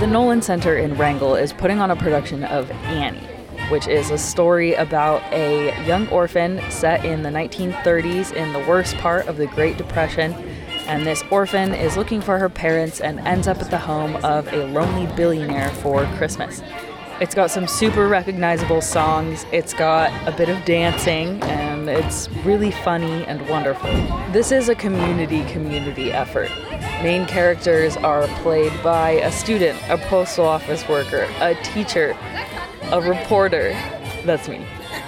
The Nolan Center in Wrangell is putting on a production of Annie, which is a story about a young orphan set in the 1930s in the worst part of the Great Depression. And this orphan is looking for her parents and ends up at the home of a lonely billionaire for Christmas. It's got some super recognizable songs, it's got a bit of dancing, and it's really funny and wonderful. This is a community effort. Main characters are played by a student, a postal office worker, a teacher, a reporter. That's me.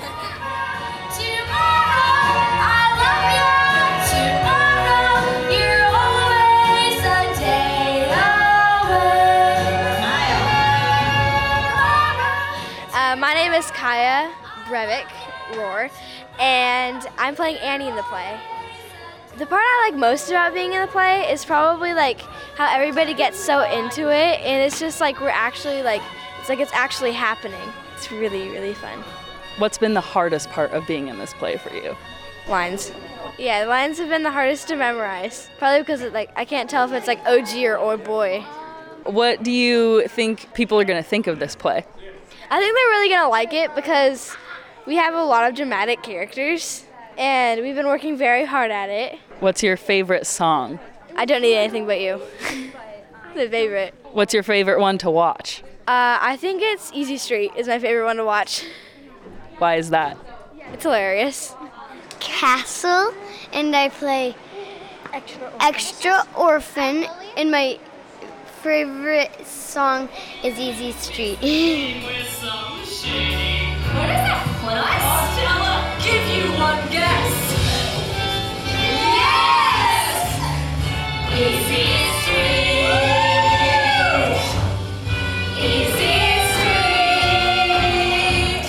My name is Kaya Brevick Rohr, and I'm playing Annie in the play. The part I like most about being in the play is probably like how everybody gets so into it, and it's just like we're actually like, it's actually happening. It's really, really fun. What's been the hardest part of being in this play for you? Lines. Yeah, the lines have been the hardest to memorize. Probably because I can't tell if it's like OG or oh boy. What do you think people are going to think of this play? I think they're really going to like it because we have a lot of dramatic characters, and we've been working very hard at it. What's your favorite song? I Don't Need Anything But You. The favorite. What's your favorite one to watch? I think it's Easy Street is my favorite one to watch. Why is that? It's hilarious. Castle, and I play Extra Orphan, and my favorite song is Easy Street. What is that? What I'll give you one guess. Yes! Easy Street. Easy Street.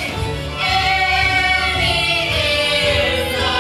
Annie is the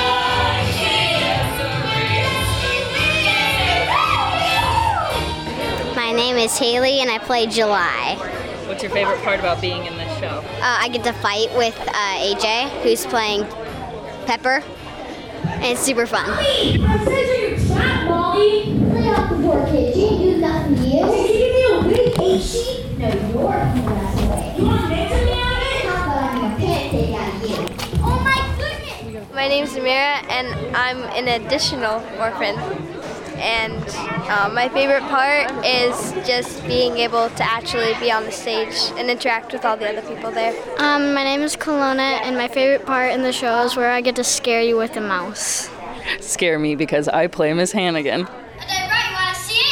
My name is Haley, and I play July. What's your favorite part about being in this show? I get to fight with AJ, who's playing Pepper, and it's super fun. Molly! I'm such a trap, Molly! Play off the board, kid. She ain't do nothing to you. Hey, give me a wig, ain't she? No, you're giving us away. You want to dance with me out of it? How about I'm gonna pancake out of you? Oh my goodness! My name's Amira, and I'm an additional orphan. And my favorite part is just being able to actually be on the stage and interact with all the other people there. My name is Kelowna, and my favorite part in the show is where I get to scare you with a mouse. Scare me because I play Miss Hannigan. Is that right? You want to see it?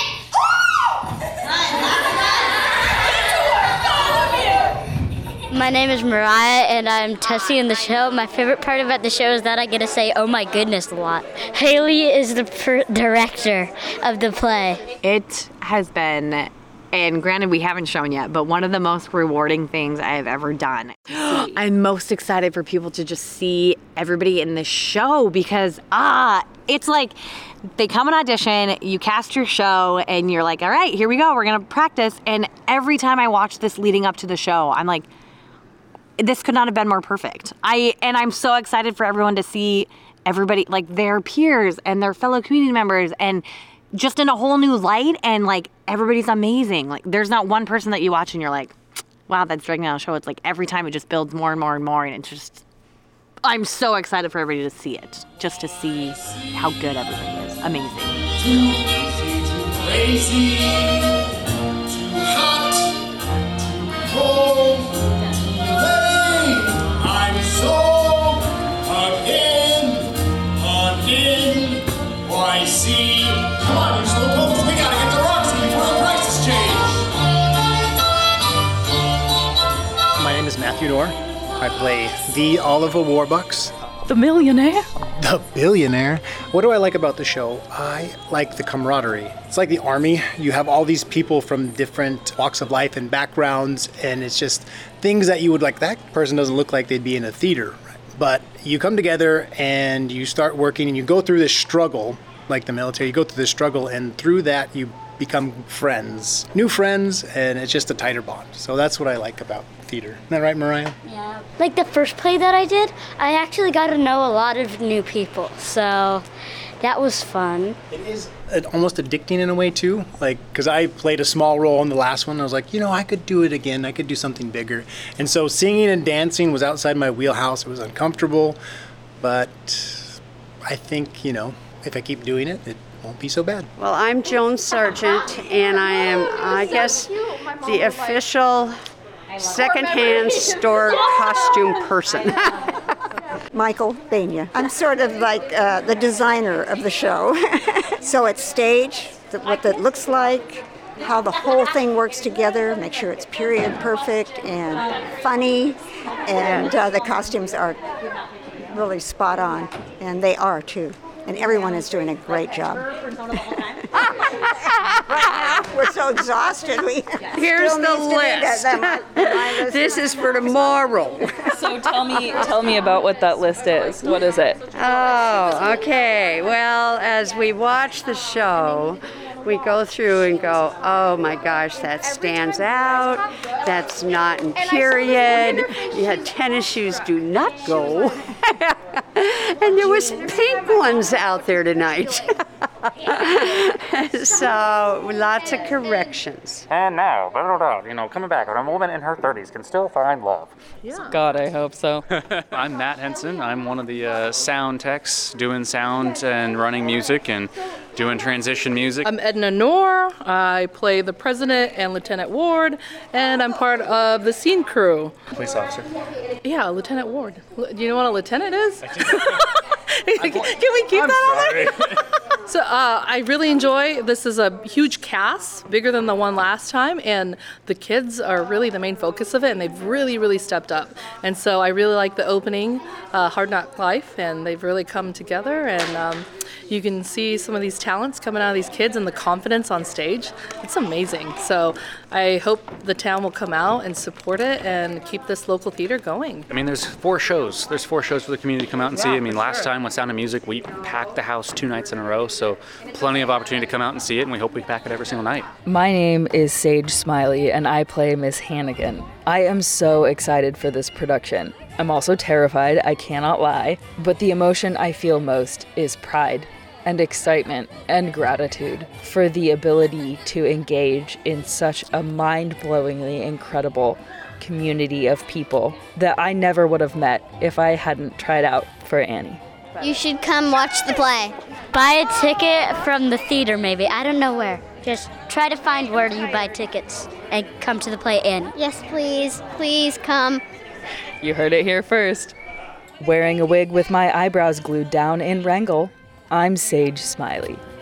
My name is Mariah, and I'm Tessie in the show. My favorite part about the show is that I get to say, oh my goodness, a lot. Haley is the director of the play. It has been, and granted we haven't shown yet, but one of the most rewarding things I have ever done. I'm most excited for people to just see everybody in the show because, it's like they come and audition, you cast your show, and you're like, all right, here we go, we're gonna practice. And every time I watch this leading up to the show, I'm like, this could not have been more perfect. I'm so excited for everyone to see everybody, like their peers and their fellow community members, and just in a whole new light, and like everybody's amazing. Like there's not one person that you watch and you're like, wow, that's dragging out a show. It's like every time it just builds more and more and more, and it's just, I'm so excited for everybody to see it, just to see how good everybody is. Amazing. Too crazy, too hot, too cold, too late. I'm so YC. Come on, you slow pokes. We gotta get to Roxy before the prices change. My name is Matthew Dorr. I play the Oliver Warbucks. The millionaire? The billionaire. What do I like about the show? I like the camaraderie. It's like the army. You have all these people from different walks of life and backgrounds, and it's just things that you would like, that person doesn't look like they'd be in a theater. But you come together and you start working and you go through this struggle, like the military, you go through this struggle, and through that you become friends, new friends, and it's just a tighter bond. So that's what I like about theater. Isn't that right, Mariah? Yeah. Like the first play that I did, I actually got to know a lot of new people. So That was fun. It is almost addicting in a way too, like because I played a small role in the last one. I was like, I could do it again. I could do something bigger. And so singing and dancing was outside my wheelhouse. It was uncomfortable, but I think if I keep doing it, it won't be so bad. Well, I'm Joan Sargent, and I am, I guess, the official secondhand store costume person. Michael Bania. I'm sort of like the designer of the show. So it's stage, what that looks like, how the whole thing works together, make sure it's period perfect and funny, and the costumes are really spot on, and they are too. And everyone is doing a great job. We're so exhausted. Here's the list. This is for tomorrow. So tell me about what that list is. What is it? Oh, okay. Well, as we watch the show, we go through and go, oh my gosh, that stands out. That's not in period. Yeah, tennis shoes do not go. And there was pink ones out there tonight. So lots of corrections. And now, coming back, a woman in her 30s can still find love. Yeah. God, I hope so. I'm Matt Henson. I'm one of the sound techs doing sound and running music and doing transition music. I'm Edna Noor. I play the president and Lieutenant Ward, and I'm part of the scene crew. Police officer. Yeah, Lieutenant Ward. Do you know what a lieutenant is? Can we keep that on there? So I really enjoy, this is a huge cast, bigger than the one last time, and the kids are really the main focus of it, and they've really, really stepped up. And so I really like the opening, Hard Knock Life, and they've really come together, and you can see some of these talents coming out of these kids and the confidence on stage. It's amazing. So I hope the town will come out and support it and keep this local theater going. I mean, there's 4 shows. There's 4 shows for the community to come out and see. I mean, last time with Sound of Music, we packed the house 2 nights in a row, so plenty of opportunity to come out and see it, and we hope we pack it every single night. My name is Sage Smiley, and I play Miss Hannigan. I am so excited for this production. I'm also terrified, I cannot lie, but the emotion I feel most is pride and excitement and gratitude for the ability to engage in such a mind-blowingly incredible community of people that I never would have met if I hadn't tried out for Annie. You should come watch the play. Buy a ticket from the theater, maybe. I don't know where. Just try to find where you buy tickets and come to the play, Annie. Yes, please. Please come. You heard it here first. Wearing a wig with my eyebrows glued down in Wrangell, I'm Sage Smiley.